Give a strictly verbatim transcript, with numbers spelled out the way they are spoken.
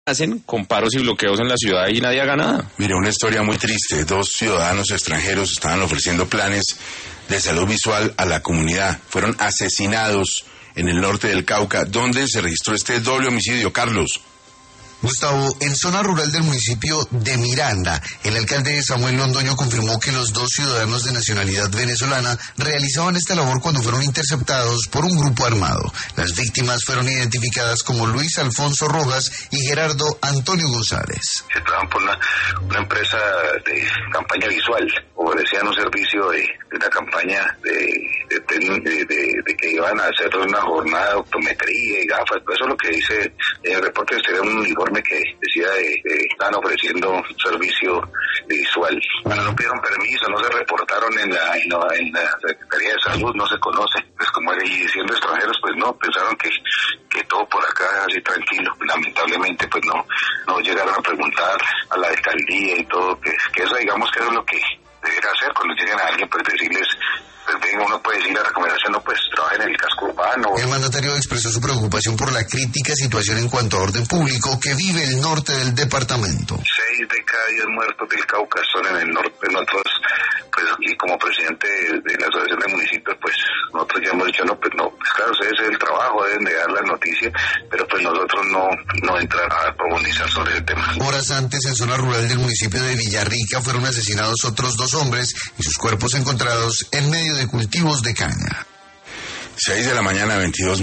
hacen con paros y bloqueos en la ciudad y nadie haga nada. Mire, una historia muy triste. Dos ciudadanos extranjeros estaban ofreciendo planes de salud visual a la comunidad. Fueron asesinados en el norte del Cauca, donde se registró este doble homicidio. Carlos. Gustavo, en zona rural del municipio de Miranda, el alcalde Samuel Londoño confirmó que los dos ciudadanos de nacionalidad venezolana realizaban esta labor cuando fueron interceptados por un grupo armado. Las víctimas fueron identificadas como Luis Alfonso Rojas y Gerardo Antonio González. Se trabajan por una, una empresa de campaña visual, ofrecían un servicio de, de una campaña de, de, de, de, de que iban a hacer una jornada de optometría y gafas. Eso es lo que dice el reporte, sería un uniforme que decía de, de están ofreciendo servicio visual. Bueno, no pidieron permiso, no se reportaron en la, en la, en la Secretaría de Salud, no se conoce. Pues como y siendo extranjeros, pues no, pensaron que, que todo por acá así tranquilo. Lamentablemente, pues no, no llegaron a preguntar a la alcaldía y todo, que, que eso digamos que eso es lo que debería hacer cuando lleguen a alguien, pues decirles, pues venga, uno puede decir la recomendación, no, pues trabajen en el casco urbano. El mandatario expresó su preocupación por la crítica situación en cuanto a orden público que vive el norte del departamento. Seis de cada diez muertos del Cauca son en el norte. Nosotros, pues, y como presidente de, de la Asociación de Municipios, pues, nosotros ya hemos dicho, no, pues no, pues claro, ese es el trabajo, deben de dar la noticia, pero pues nosotros no, no entrar a profundizar sobre el tema. Horas antes, en zona rural del municipio de Villarrica, fueron asesinados otros dos hombres y sus cuerpos encontrados en medio de cultivos de caña. seis de la mañana, veintidós